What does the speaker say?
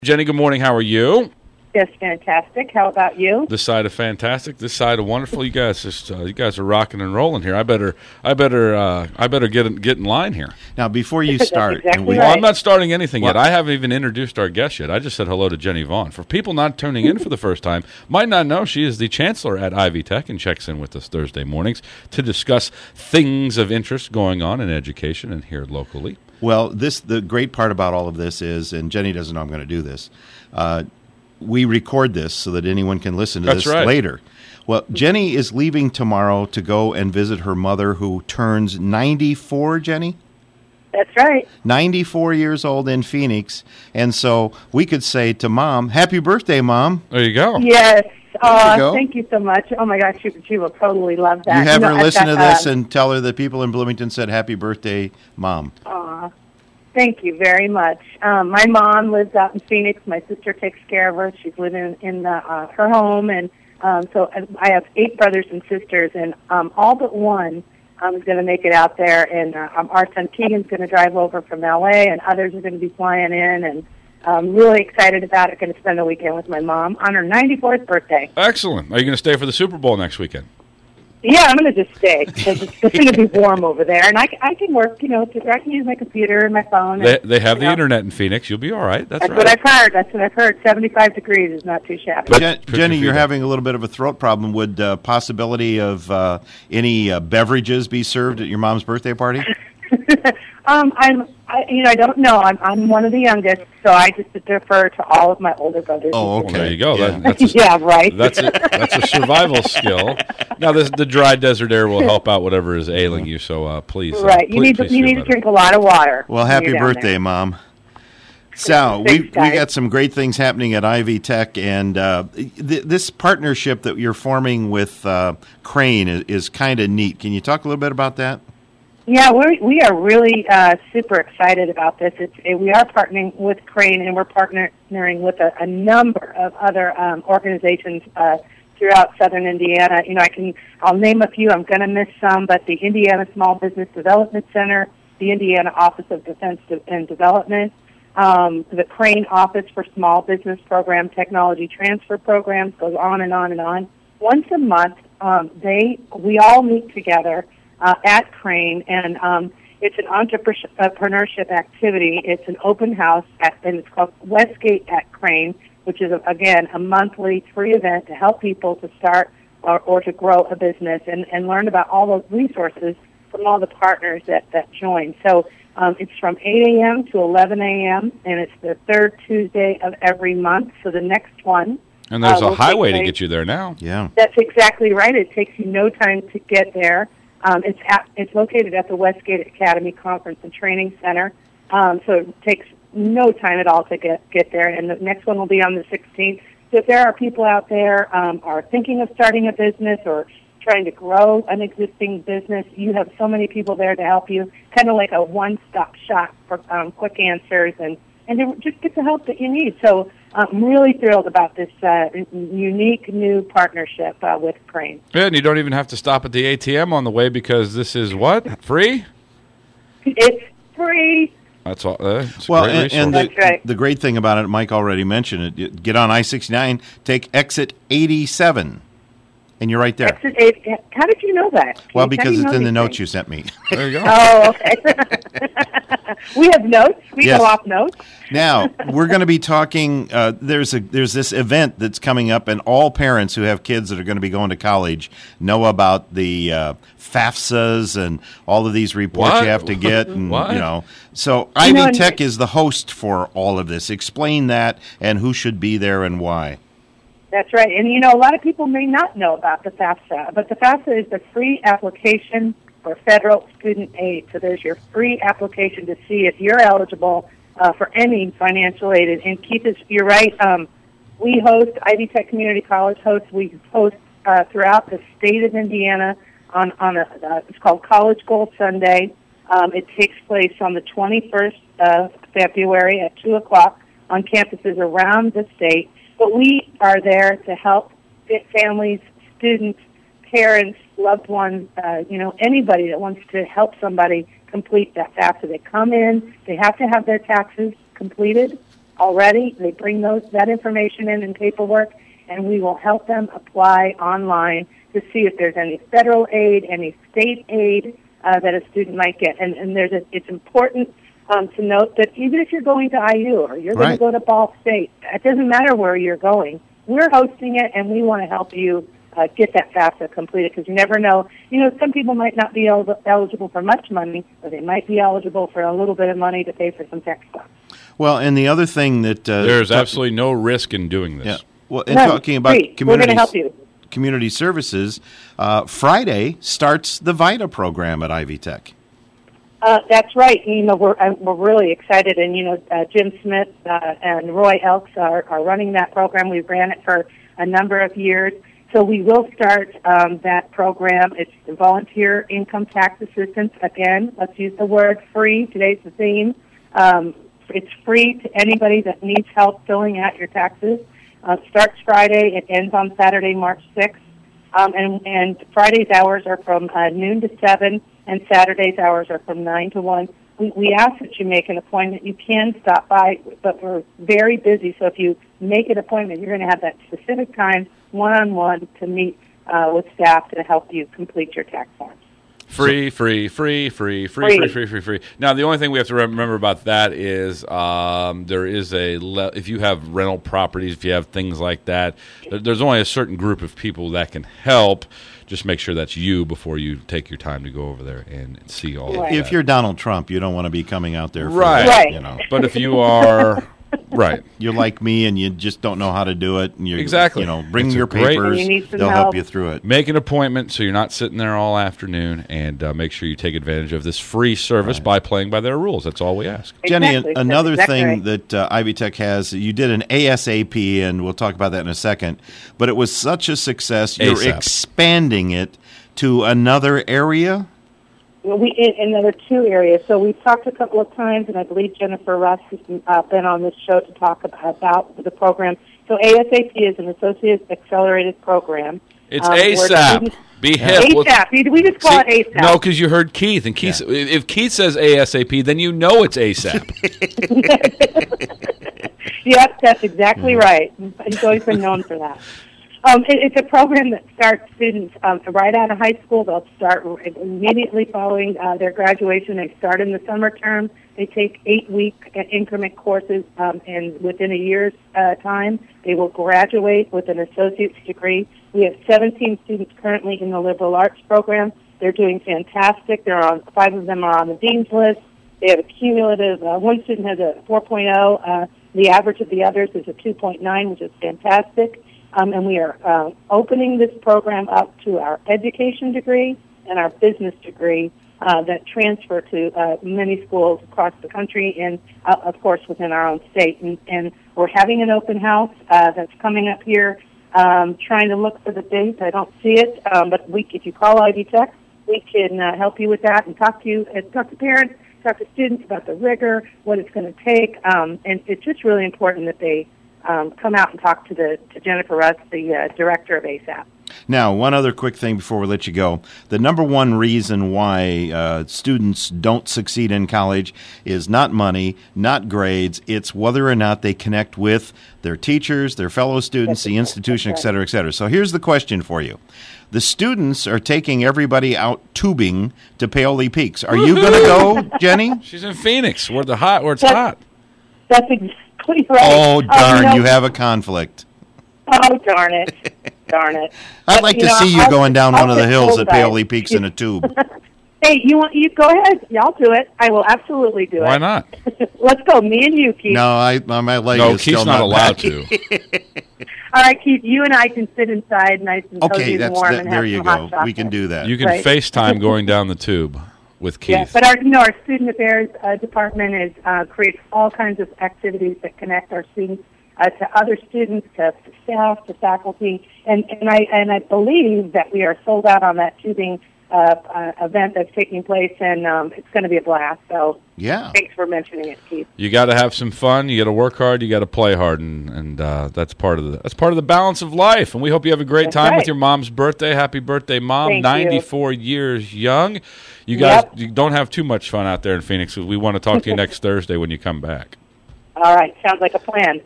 Jenny, good morning. How are you? Just fantastic. How about you? This side of fantastic. This side of wonderful. You guys are rocking and rolling here. I better get in line here. Now, before you start, exactly Well, I'm not starting anything yet. I haven't even introduced our guest yet. I just said hello to Jenny Vaughn. For people not tuning in for the first time, might not know she is the chancellor at Ivy Tech and checks in with us Thursday mornings to discuss things of interest going on in education and here locally. Well, the great part about all of this is, and Jenny doesn't know I'm going to do this, we record this so that anyone can listen to this later. Well, Jenny is leaving tomorrow to go and visit her mother who turns 94, Jenny? That's right. 94 years old in Phoenix. And so we could say to Mom, happy birthday, Mom. There you go. Yes. Thank you so much. Oh, my gosh, she will totally love that. You have her listen to this and tell her that people in Bloomington said happy birthday, Mom. Thank you very much. My mom lives out in Phoenix. My sister takes care of her. She's living in her home. And so I have 8 brothers and sisters, and all but one is going to make it out there. And our son Keegan's going to drive over from L.A., and others are going to be flying in. And I'm really excited about it. Going to spend the weekend with my mom on her 94th birthday. Excellent. Are you going to stay for the Super Bowl next weekend? Yeah, I'm going to just stay because it's going to be warm over there, and I can work. I can use my computer and my phone. They have the internet in Phoenix. You'll be all right. That's right. What I've heard. That's what I've heard. 75 degrees is not too shabby. Jenny, you're having a little bit of a throat problem. Would possibility of any beverages be served at your mom's birthday party? I don't know. I'm one of the youngest, so I just defer to all of my older brothers. Oh, okay. Well, there you go. Yeah, right. That's a survival skill. Now, the dry desert air will help out whatever is ailing you. So please, right. You need to drink a lot of water. Well, happy birthday, Mom. So we got some great things happening at Ivy Tech, and this partnership that you're forming with Crane is kind of neat. Can you talk a little bit about that? Yeah, we are really super excited about this. We are partnering with Crane, and we're partnering with a number of other organizations throughout Southern Indiana. I'll name a few. I'm going to miss some, but the Indiana Small Business Development Center, the Indiana Office of Defense and Development, the Crane Office for Small Business Program Technology Transfer Programs, goes on and on and on. Once a month, we all meet together at Crane, and it's an entrepreneurship activity. It's an open house, and it's called Westgate at Crane, which is, again, a monthly free event to help people to start or to grow a business and learn about all the resources from all the partners that join. So it's from 8 a.m. to 11 a.m., and it's the third Tuesday of every month. So the next one. And there's a highway to get you there now. Yeah. That's exactly right. It takes you no time to get there. It's located at the Westgate Academy Conference and Training Center, so it takes no time at all to get there. And the next one will be on the 16th. So if there are people out there are thinking of starting a business or trying to grow an existing business, you have so many people there to help you, kind of like a one-stop shop for quick answers and to just get the help that you need. So I'm really thrilled about this unique new partnership with Crane. Yeah, and you don't even have to stop at the ATM on the way because this is what? Free? It's free. That's all. That's well, a great and right. the great thing about it, Mike already mentioned it, get on I-69, take exit 87. And you're right there. How did you know that? Well, because it's in the notes you sent me. There you go. Oh, okay. We have notes. We go off notes. Now, we're going to be talking, there's this event that's coming up, and all parents who have kids that are going to be going to college know about the FAFSAs and all of these reports you have to get. And, So Ivy Tech is the host for all of this. Explain that and who should be there and why. That's right. And, a lot of people may not know about the FAFSA, but the FAFSA is the free application for federal student aid. So there's your free application to see if you're eligible for any financial aid. And Keith, you're right. We host, Ivy Tech Community College we host throughout the state of Indiana on it's called College Goal Sunday. It takes place on the 21st of February at 2 o'clock on campuses around the state. But we are there to help families, students, parents, loved ones, anybody that wants to help somebody complete that FAFSA. They come in, they have to have their taxes completed, already. They bring that information in paperwork, and we will help them apply online to see if there's any federal aid, any state aid that a student might get. And it's important to note that even if you're going to IU or you're going to go to Ball State, it doesn't matter where you're going. We're hosting it, and we want to help you get that FAFSA completed, because you never know. Some people might not be eligible for much money, but they might be eligible for a little bit of money to pay for some tech stuff. Well, and the other thing that... there's absolutely no risk in doing this. Yeah. Well, and talking about we're going to help you. Community services, Friday starts the VITA program at Ivy Tech. That's right. We're really excited, and Jim Smith and Roy Elks are running that program. We've ran it for a number of years, so we will start that program. It's volunteer income tax assistance. Again, let's use the word free. Today's the theme. It's free to anybody that needs help filling out your taxes. Starts Friday. It ends on Saturday, March 6th. And Friday's hours are from noon to 7, and Saturday's hours are from 9 to 1. We ask that you make an appointment. You can stop by, but we're very busy, so if you make an appointment, you're going to have that specific time, one-on-one, to meet with staff to help you complete your tax forms. Free. Now, the only thing we have to remember about that is there is if you have rental properties, if you have things like that, there's only a certain group of people that can help. Just make sure that's you before you take your time to go over there and see all of that. If you're Donald Trump, you don't want to be coming out there. Right. But if you are... Right. You're like me and you just don't know how to do it. And you're, exactly. Bring your papers. They'll help you through it. Make an appointment so you're not sitting there all afternoon, and make sure you take advantage of this free service by playing by their rules. That's all we ask. Jenny, another thing that Ivy Tech has, you did an ASAP, and we'll talk about that in a second, but it was such a success, you're expanding it to another area? In another 2 areas. So we've talked a couple of times, and I believe Jennifer Russ has been on this show to talk about the program. So ASAP is an Associate Accelerated Program. It's ASAP. Be hip. ASAP. We just call it ASAP. No, because you heard Keith, and Keith. If Keith says ASAP, then you know it's ASAP. Yep, that's exactly right. He's always been known for that. It's a program that starts students right out of high school. They'll start immediately following their graduation. They start in the summer term. They take 8-week increment courses, and within a year's time, they will graduate with an associate's degree. We have 17 students currently in the liberal arts program. They're doing fantastic. 5 of them are on the dean's list. They have a cumulative. One student has a 4.0. The average of the others is a 2.9, which is fantastic. And we are opening this program up to our education degree and our business degree that transfer to many schools across the country and, of course, within our own state. And we're having an open house that's coming up here, trying to look for the date. I don't see it, but if you call Ivy Tech, we can help you with that and talk to parents, talk to students about the rigor, what it's going to take. And it's just really important that they come out and talk to Jennifer Russ, the director of ASAP. Now, one other quick thing before we let you go. The number one reason why students don't succeed in college is not money, not grades. It's whether or not they connect with their teachers, their fellow students, the institution, et cetera, et cetera. So here's the question for you. The students are taking everybody out tubing to Paoli Peaks. Are you going to go, Jenny? She's in Phoenix, where it's hot. That's exactly right. Oh, darn, you have a conflict. Oh, darn it. I'd like to see you going down one of the hills at Paoli Peaks in a tube. Hey, you go ahead. Y'all do it. I will absolutely do it. Why not? Let's go. Me and you, Keith. No, my leg is Keith's still not allowed to. All right, Keith, you and I can sit inside nice and cozy and warm and have there you some go. hot chocolate. We can do that. You can FaceTime going down the tube with Keith. Yeah, but our student affairs department creates all kinds of activities that connect our students to other students, to staff, to faculty, and I believe that we are sold out on that tubing event that's taking place, and it's going to be a blast. So yeah, thanks for mentioning it, Keith. You got to have some fun. You got to work hard. You got to play hard, and that's part of the balance of life. And we hope you have a great time with your mom's birthday. Happy birthday, Mom! Thank 94 years young. You guys, you don't have too much fun out there in Phoenix. We want to talk to you next Thursday when you come back. All right, sounds like a plan.